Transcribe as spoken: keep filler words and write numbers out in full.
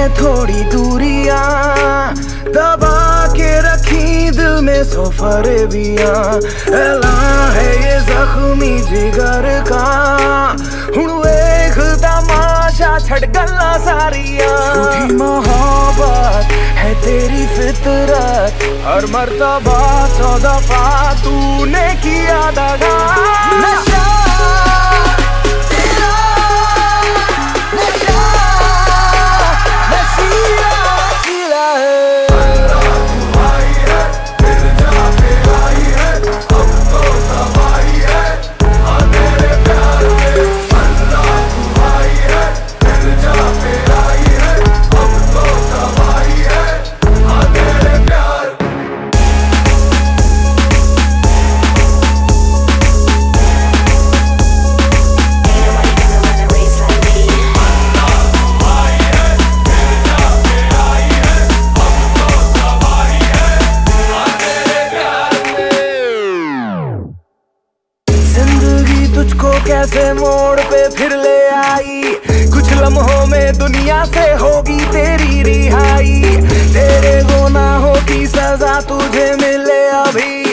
थोड़ी दूरियां, दबा के रखी दिल में सौ फरेबियां। ऐलान है ये जख्मी जिगर का, हुण वेख तमाशा छड़ गल्ला सारियां। झूठी मोहब्बत है तेरी फितरत, हर मर्तबा सौ दफा तूने किया दगा। नशा तेरा, नशा नशीला नशीला है। तुझको कैसे मोड़ पे फिर ले आई, कुछ लम्हों में दुनिया से होगी तेरी रिहाई। तेरे गुनाहों की सजा तुझे मिले अभी,